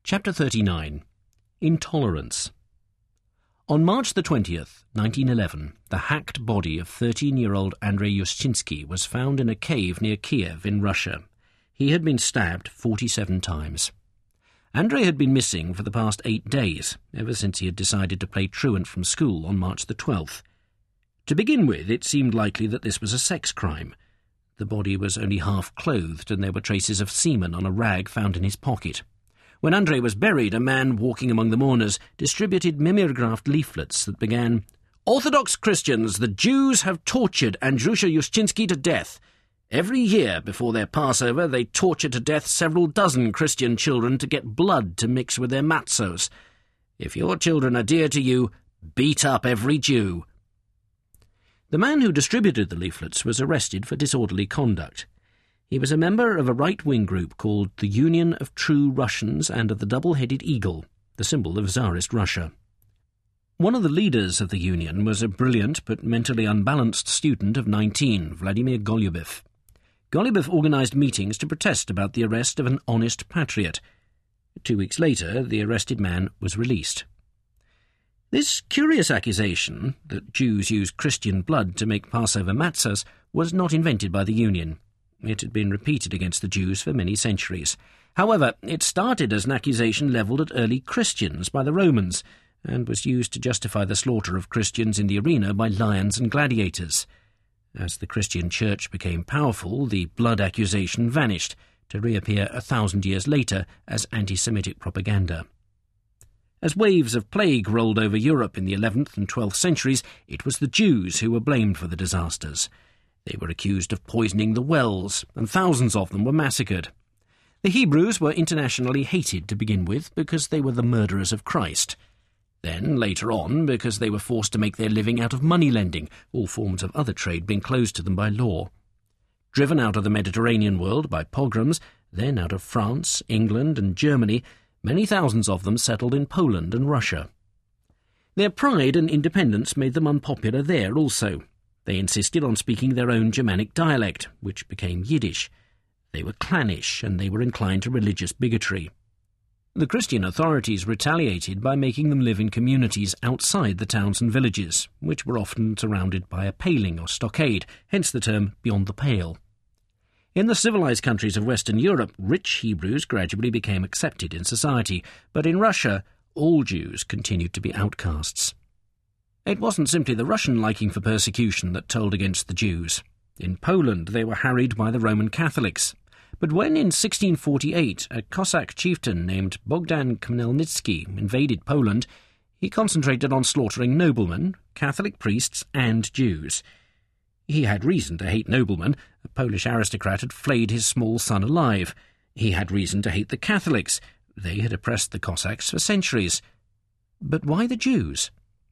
Chapter 39. Intolerance. On March the 20th, 1911, the hacked body of 13-year-old Andrei Yushchinsky was found in a cave near Kiev in Russia. He had been stabbed 47 times. Andrei had been missing for the past 8 days, ever since he had decided to play truant from school on March the 12th. To begin with, it seemed likely that this was a sex crime. The body was only half clothed, and there were traces of semen on a rag found in his pocket. When Andrei was buried, a man walking among the mourners distributed mimeographed leaflets that began, "Orthodox Christians, the Jews have tortured Andrusha Yushchinsky to death. Every year before their Passover, they torture to death several dozen Christian children to get blood to mix with their matzos. If your children are dear to you, beat up every Jew." The man who distributed the leaflets was arrested for disorderly conduct. He was a member of a right-wing group called the Union of True Russians and of the Double-Headed Eagle, the symbol of Tsarist Russia. One of the leaders of the union was a brilliant but mentally unbalanced student of 19, Vladimir Golubev. Golubev organised meetings to protest about the arrest of an honest patriot. 2 weeks later, the arrested man was released. This curious accusation, that Jews use Christian blood to make Passover matzahs, was not invented by the union. It had been repeated against the Jews for many centuries. However, it started as an accusation levelled at early Christians by the Romans, and was used to justify the slaughter of Christians in the arena by lions and gladiators. As the Christian church became powerful, the blood accusation vanished, to reappear 1,000 years later as anti-Semitic propaganda. As waves of plague rolled over Europe in the 11th and 12th centuries, it was the Jews who were blamed for the disasters. They were accused of poisoning the wells, and thousands of them were massacred. The Hebrews were internationally hated to begin with because they were the murderers of Christ. Then, later on, because they were forced to make their living out of money lending, all forms of other trade being closed to them by law. Driven out of the Mediterranean world by pogroms, then out of France, England and Germany, many thousands of them settled in Poland and Russia. Their pride and independence made them unpopular there also. They insisted on speaking their own Germanic dialect, which became Yiddish. They were clannish, and they were inclined to religious bigotry. The Christian authorities retaliated by making them live in communities outside the towns and villages, which were often surrounded by a paling or stockade, hence the term beyond the pale. In the civilized countries of Western Europe, rich Hebrews gradually became accepted in society, but in Russia, all Jews continued to be outcasts. It wasn't simply the Russian liking for persecution that told against the Jews. In Poland they were harried by the Roman Catholics. But when in 1648 a Cossack chieftain named Bogdan Khmelnytsky invaded Poland, he concentrated on slaughtering noblemen, Catholic priests and Jews. He had reason to hate noblemen. A Polish aristocrat had flayed his small son alive. He had reason to hate the Catholics. They had oppressed the Cossacks for centuries. But why the Jews?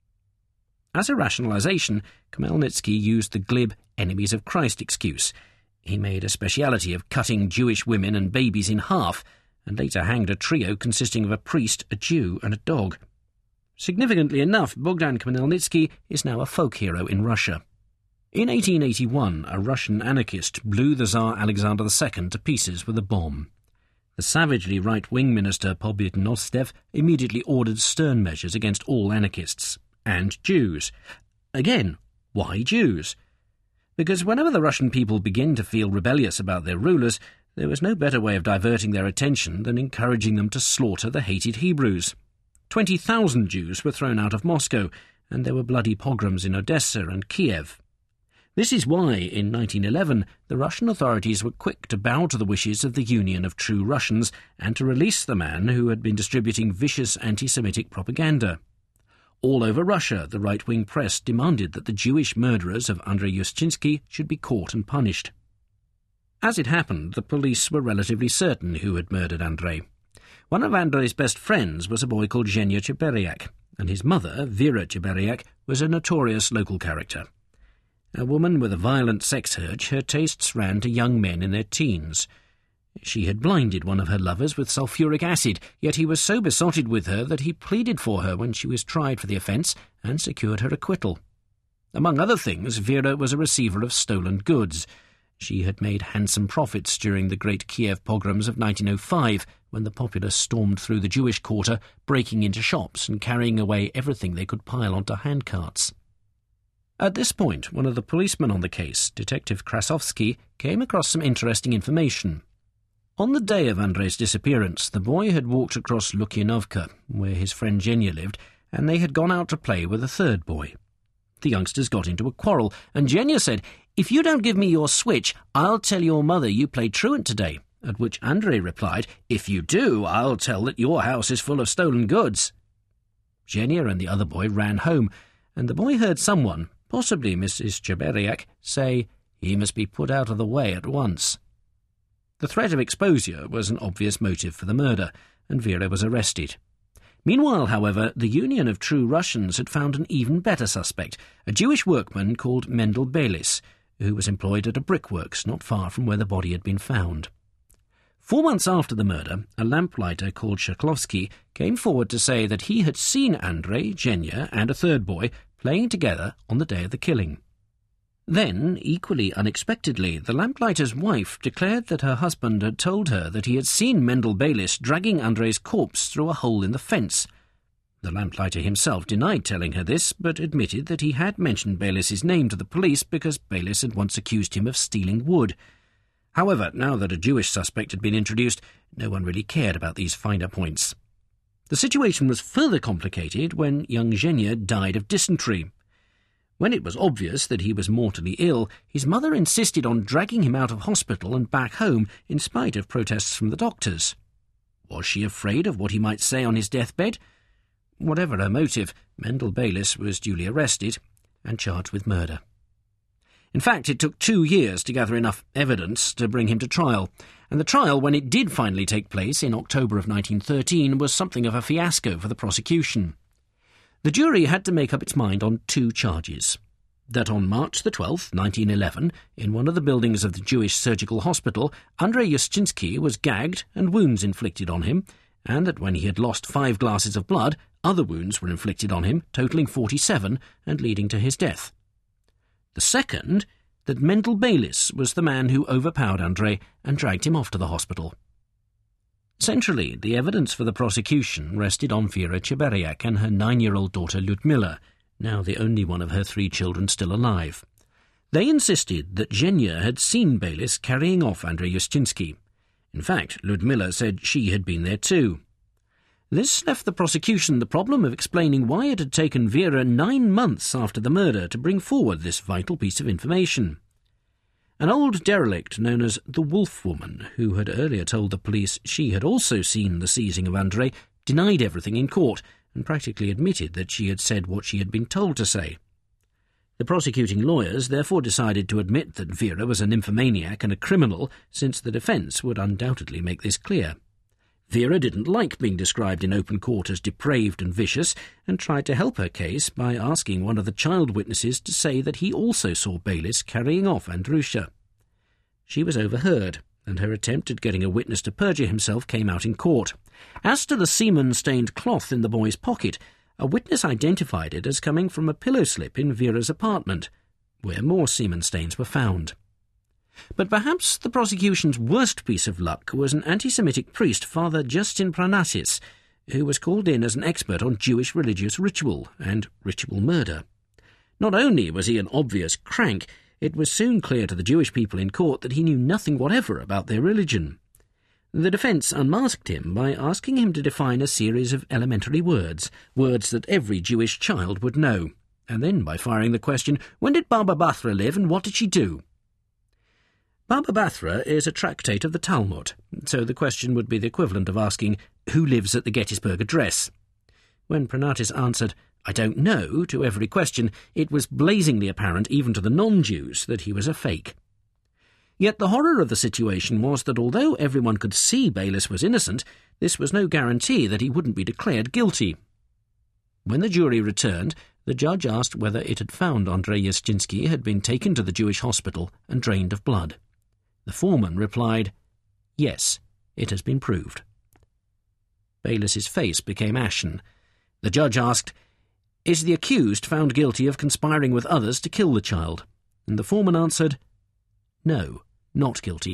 As a rationalization, Khmelnytsky used the glib enemies of Christ excuse. He made a speciality of cutting Jewish women and babies in half, and later hanged a trio consisting of a priest, a Jew, and a dog. Significantly enough, Bogdan Khmelnytsky is now a folk hero in Russia. In 1881, a Russian anarchist blew the Tsar Alexander II to pieces with a bomb. The savagely right-wing minister Pobyednostev immediately ordered stern measures against all anarchists. And Jews. Again, why Jews? Because whenever the Russian people begin to feel rebellious about their rulers, there was no better way of diverting their attention than encouraging them to slaughter the hated Hebrews. 20,000 Jews were thrown out of Moscow, and there were bloody pogroms in Odessa and Kiev. This is why, in 1911, the Russian authorities were quick to bow to the wishes of the Union of True Russians and to release the man who had been distributing vicious anti-Semitic propaganda. All over Russia, the right-wing press demanded that the Jewish murderers of Andrei Yushchinsky should be caught and punished. As it happened, the police were relatively certain who had murdered Andrei. One of Andrei's best friends was a boy called Zhenya Cheberyak, and his mother, Vera Cheberyak, was a notorious local character. A woman with a violent sex urge, her tastes ran to young men in their teens. She had blinded one of her lovers with sulphuric acid, yet he was so besotted with her that he pleaded for her when she was tried for the offence and secured her acquittal. Among other things, Vera was a receiver of stolen goods. She had made handsome profits during the Great Kiev pogroms of 1905, when the populace stormed through the Jewish quarter, breaking into shops and carrying away everything they could pile onto handcarts. At this point, one of the policemen on the case, Detective Krasovsky, came across some interesting information. On the day of Andrei's disappearance, the boy had walked across Lukyanovka, where his friend Zhenya lived, and they had gone out to play with a third boy. The youngsters got into a quarrel, and Zhenya said, "If you don't give me your switch, I'll tell your mother you played truant today," at which Andrei replied, "If you do, I'll tell that your house is full of stolen goods." Zhenya and the other boy ran home, and the boy heard someone, possibly Mrs. Cheberiak, say, "He must be put out of the way at once." The threat of exposure was an obvious motive for the murder, and Vera was arrested. Meanwhile, however, the Union of True Russians had found an even better suspect, a Jewish workman called Mendel Baylis, who was employed at a brickworks not far from where the body had been found. 4 months after the murder, a lamplighter called Shklovsky came forward to say that he had seen Andrei, Zhenya, and a third boy playing together on the day of the killing. Then, equally unexpectedly, the lamplighter's wife declared that her husband had told her that he had seen Mendel Baylis dragging Andrei's corpse through a hole in the fence. The lamplighter himself denied telling her this, but admitted that he had mentioned Baylis's name to the police because Baylis had once accused him of stealing wood. However, now that a Jewish suspect had been introduced, no one really cared about these finer points. The situation was further complicated when young Zhenya died of dysentery. When it was obvious that he was mortally ill, his mother insisted on dragging him out of hospital and back home in spite of protests from the doctors. Was she afraid of what he might say on his deathbed? Whatever her motive, Mendel Baylis was duly arrested and charged with murder. In fact, it took 2 years to gather enough evidence to bring him to trial, and the trial, when it did finally take place in October of 1913, was something of a fiasco for the prosecution. The jury had to make up its mind on 2 charges. That on March the 12th, 1911, in one of the buildings of the Jewish Surgical Hospital, Andrei Yushchinsky was gagged and wounds inflicted on him, and that when he had lost 5 glasses of blood, other wounds were inflicted on him, totalling 47 and leading to his death. The second, that Mendel Baylis was the man who overpowered Andrei and dragged him off to the hospital. Centrally, the evidence for the prosecution rested on Vera Cheberiak and her 9-year-old daughter Lyudmila, now the only one of her 3 children still alive. They insisted that Zhenya had seen Baylis carrying off Andrei Yushchinsky. In fact, Lyudmila said she had been there too. This left the prosecution the problem of explaining why it had taken Vera 9 months after the murder to bring forward this vital piece of information. An old derelict known as the Wolf Woman, who had earlier told the police she had also seen the seizing of Andrei, denied everything in court and practically admitted that she had said what she had been told to say. The prosecuting lawyers therefore decided to admit that Vera was a nymphomaniac and a criminal, since the defence would undoubtedly make this clear. Vera didn't like being described in open court as depraved and vicious, and tried to help her case by asking one of the child witnesses to say that he also saw Baylis carrying off Andrusha. She was overheard, and her attempt at getting a witness to perjure himself came out in court. As to the semen-stained cloth in the boy's pocket, a witness identified it as coming from a pillow slip in Vera's apartment, where more semen stains were found. But perhaps the prosecution's worst piece of luck was an anti-Semitic priest, Father Justin Pranatis, who was called in as an expert on Jewish religious ritual and ritual murder. Not only was he an obvious crank, it was soon clear to the Jewish people in court that he knew nothing whatever about their religion. The defence unmasked him by asking him to define a series of elementary words that every Jewish child would know, and then by firing the question, "When did Baba Bathra live and what did she do?" Baba Bathra is a tractate of the Talmud, so the question would be the equivalent of asking, "Who lives at the Gettysburg Address?" When Pranatis answered, "I don't know," to every question, it was blazingly apparent even to the non-Jews that he was a fake. Yet the horror of the situation was that although everyone could see Baylis was innocent, this was no guarantee that he wouldn't be declared guilty. When the jury returned, the judge asked whether it had found Andrei Yushchinsky had been taken to the Jewish hospital and drained of blood. The foreman replied, "Yes, it has been proved." Baylis's face became ashen. The judge asked, "Is the accused found guilty of conspiring with others to kill the child?" And the foreman answered, "No, not guilty.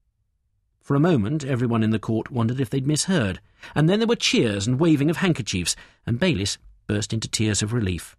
For a moment, everyone in the court wondered if they'd misheard, and then there were cheers and waving of handkerchiefs, and Bayliss burst into tears of relief.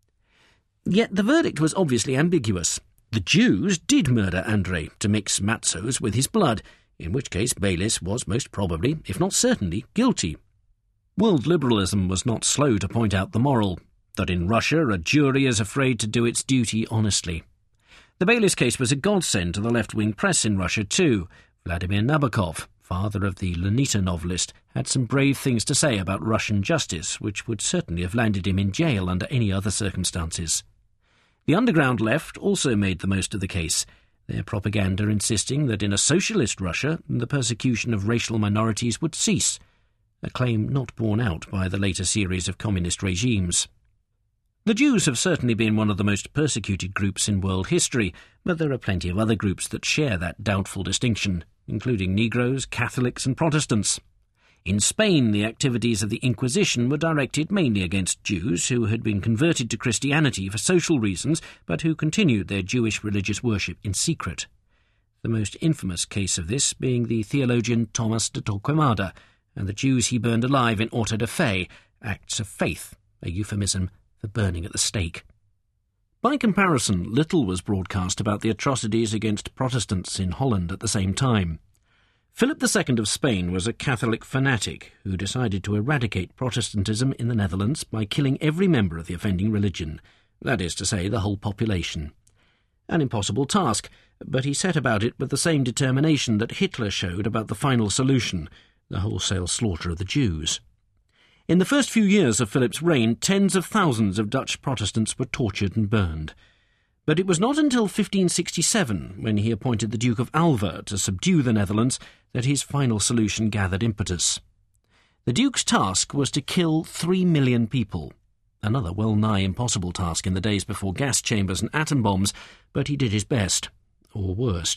Yet the verdict was obviously ambiguous. The Jews did murder Andrei to mix matzos with his blood, in which case Bayliss was most probably, if not certainly, guilty. World liberalism was not slow to point out the moral, that in Russia a jury is afraid to do its duty honestly. The Bayliss case was a godsend to the left-wing press in Russia too. Vladimir Nabokov, father of the Lolita novelist, had some brave things to say about Russian justice, which would certainly have landed him in jail under any other circumstances. The underground left also made the most of the case, their propaganda insisting that in a socialist Russia the persecution of racial minorities would cease, a claim not borne out by the later series of communist regimes. The Jews have certainly been one of the most persecuted groups in world history, but there are plenty of other groups that share that doubtful distinction, including Negroes, Catholics and Protestants. In Spain, the activities of the Inquisition were directed mainly against Jews who had been converted to Christianity for social reasons, but who continued their Jewish religious worship in secret. The most infamous case of this being the theologian Thomas de Torquemada, and the Jews he burned alive in auto de fe, acts of faith, a euphemism for burning at the stake. By comparison, little was broadcast about the atrocities against Protestants in Holland at the same time. Philip II of Spain was a Catholic fanatic who decided to eradicate Protestantism in the Netherlands by killing every member of the offending religion, that is to say, the whole population. An impossible task, but he set about it with the same determination that Hitler showed about the final solution, the wholesale slaughter of the Jews. In the first few years of Philip's reign, tens of thousands of Dutch Protestants were tortured and burned. But it was not until 1567, when he appointed the Duke of Alva to subdue the Netherlands, that his final solution gathered impetus. The Duke's task was to kill 3 million people, another well-nigh impossible task in the days before gas chambers and atom bombs, but he did his best, or worst.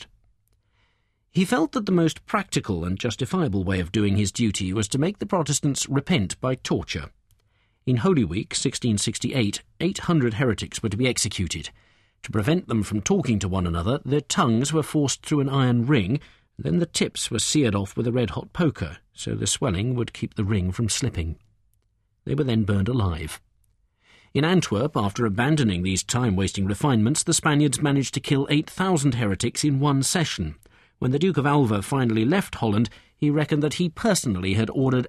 He felt that the most practical and justifiable way of doing his duty was to make the Protestants repent by torture. In Holy Week, 1668, 800 heretics were to be executed. To prevent them from talking to one another, their tongues were forced through an iron ring, then the tips were seared off with a red-hot poker, so the swelling would keep the ring from slipping. They were then burned alive. In Antwerp, after abandoning these time-wasting refinements, the Spaniards managed to kill 8,000 heretics in one session. When the Duke of Alva finally left Holland, he reckoned that he personally had ordered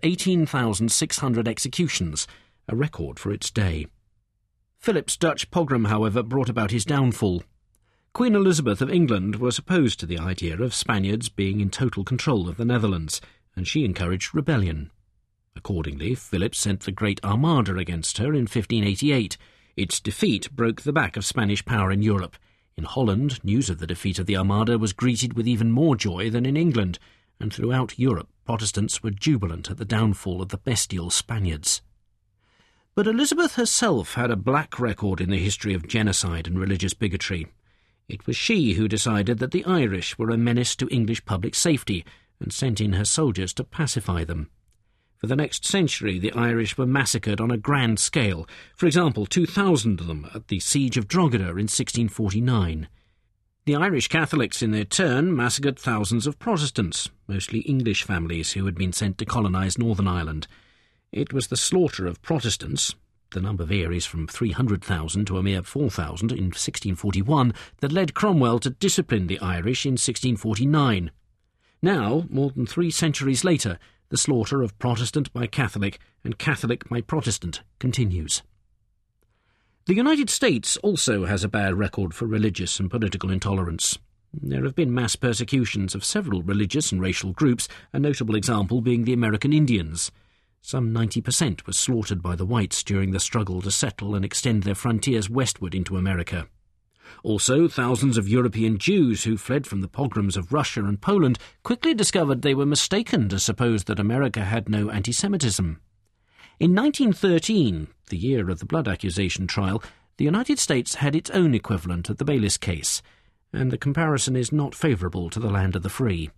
18,600 executions, a record for its day. Philip's Dutch pogrom, however, brought about his downfall. Queen Elizabeth of England was opposed to the idea of Spaniards being in total control of the Netherlands, and she encouraged rebellion. Accordingly, Philip sent the Great Armada against her in 1588. Its defeat broke the back of Spanish power in Europe. In Holland, news of the defeat of the Armada was greeted with even more joy than in England, and throughout Europe Protestants were jubilant at the downfall of the bestial Spaniards. But Elizabeth herself had a black record in the history of genocide and religious bigotry. It was she who decided that the Irish were a menace to English public safety and sent in her soldiers to pacify them. For the next century, the Irish were massacred on a grand scale. For example, 2,000 of them at the Siege of Drogheda in 1649. The Irish Catholics, in their turn, massacred thousands of Protestants, mostly English families who had been sent to colonise Northern Ireland. It was the slaughter of Protestants, the number varies from 300,000 to a mere 4,000 in 1641, that led Cromwell to discipline the Irish in 1649. Now, more than 3 centuries later, the slaughter of Protestant by Catholic and Catholic by Protestant continues. The United States also has a bad record for religious and political intolerance. There have been mass persecutions of several religious and racial groups, a notable example being the American Indians. Some 90% were slaughtered by the whites during the struggle to settle and extend their frontiers westward into America. Also, thousands of European Jews who fled from the pogroms of Russia and Poland quickly discovered they were mistaken to suppose that America had no anti-Semitism. In 1913, the year of the blood accusation trial, the United States had its own equivalent of the Bayliss case, and the comparison is not favourable to the land of the free.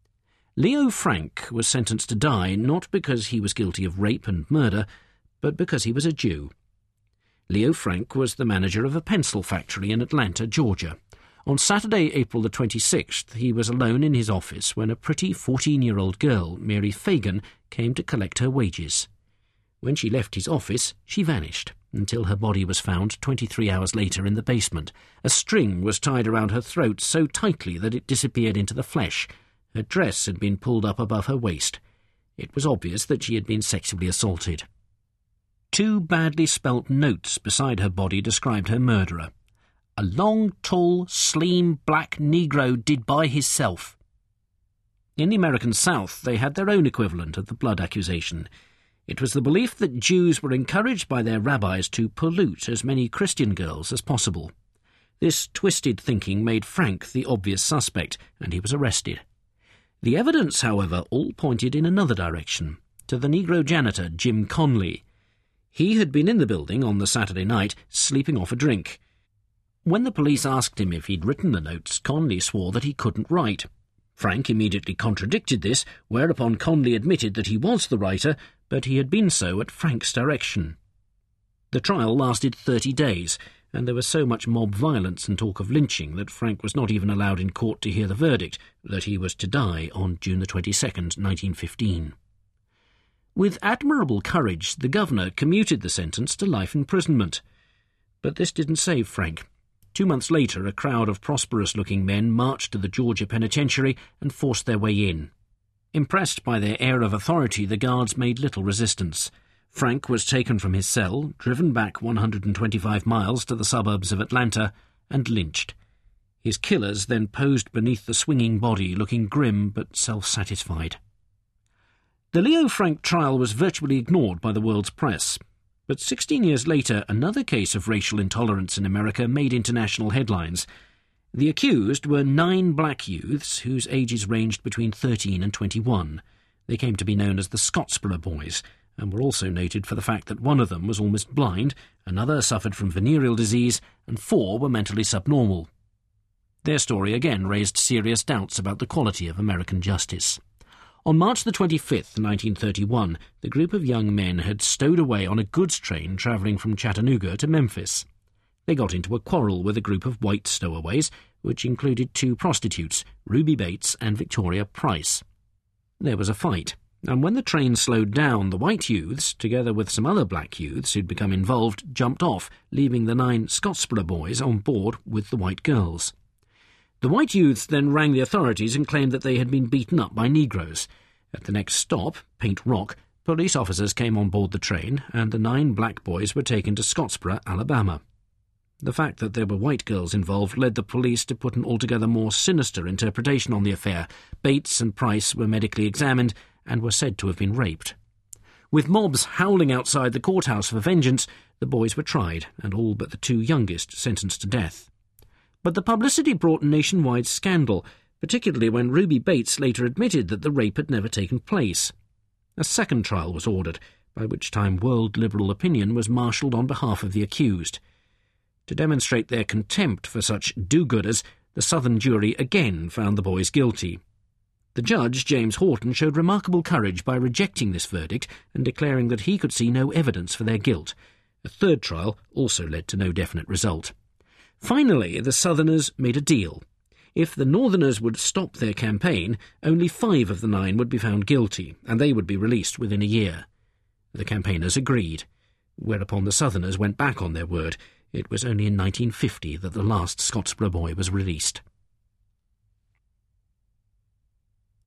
Leo Frank was sentenced to die not because he was guilty of rape and murder, but because he was a Jew. Leo Frank was the manager of a pencil factory in Atlanta, Georgia. On Saturday, April the 26th, he was alone in his office when a pretty 14-year-old girl, Mary Fagan, came to collect her wages. When she left his office, she vanished, until her body was found 23 hours later in the basement. A string was tied around her throat so tightly that it disappeared into the flesh. Her dress had been pulled up above her waist. It was obvious that she had been sexually assaulted. 2 badly spelt notes beside her body described her murderer. "A long, tall, slim, black Negro did by hisself." In the American South, they had their own equivalent of the blood accusation. It was the belief that Jews were encouraged by their rabbis to pollute as many Christian girls as possible. This twisted thinking made Frank the obvious suspect, and he was arrested. The evidence, however, all pointed in another direction, to the Negro janitor, Jim Conley. He had been in the building on the Saturday night, sleeping off a drink. When the police asked him if he'd written the notes, Conley swore that he couldn't write. Frank immediately contradicted this, whereupon Conley admitted that he was the writer, but he had been so at Frank's direction. The trial lasted 30 days, and there was so much mob violence and talk of lynching that Frank was not even allowed in court to hear the verdict, that he was to die on June the 22nd, 1915. With admirable courage, the governor commuted the sentence to life imprisonment. But this didn't save Frank. 2 months later, a crowd of prosperous-looking men marched to the Georgia Penitentiary and forced their way in. Impressed by their air of authority, the guards made little resistance. Frank was taken from his cell, driven back 125 miles to the suburbs of Atlanta, and lynched. His killers then posed beneath the swinging body, looking grim but self-satisfied. The Leo Frank trial was virtually ignored by the world's press. But 16 years later, another case of racial intolerance in America made international headlines. The accused were 9 black youths whose ages ranged between 13 and 21. They came to be known as the Scottsboro Boys, and were also noted for the fact that one of them was almost blind, another suffered from venereal disease, and 4 were mentally subnormal. Their story again raised serious doubts about the quality of American justice. On March the 25th, 1931, the group of young men had stowed away on a goods train travelling from Chattanooga to Memphis. They got into a quarrel with a group of white stowaways, which included 2 prostitutes, Ruby Bates and Victoria Price. There was a fight, and when the train slowed down, the white youths, together with some other black youths who'd become involved, jumped off, leaving the 9 Scottsboro boys on board with the white girls. The white youths then rang the authorities and claimed that they had been beaten up by Negroes. At the next stop, Paint Rock, police officers came on board the train, and the 9 black boys were taken to Scottsboro, Alabama. The fact that there were white girls involved led the police to put an altogether more sinister interpretation on the affair. Bates and Price were medically examined and were said to have been raped. With mobs howling outside the courthouse for vengeance, the boys were tried, and all but the 2 youngest sentenced to death. But the publicity brought nationwide scandal, particularly when Ruby Bates later admitted that the rape had never taken place. A second trial was ordered, by which time world liberal opinion was marshalled on behalf of the accused. To demonstrate their contempt for such do-gooders, the Southern jury again found the boys guilty. The judge, James Horton, showed remarkable courage by rejecting this verdict and declaring that he could see no evidence for their guilt. A third trial also led to no definite result. Finally, the Southerners made a deal. If the Northerners would stop their campaign, only 5 of the 9 would be found guilty, and they would be released within a year. The campaigners agreed, whereupon the Southerners went back on their word. It was only in 1950 that the last Scottsboro boy was released.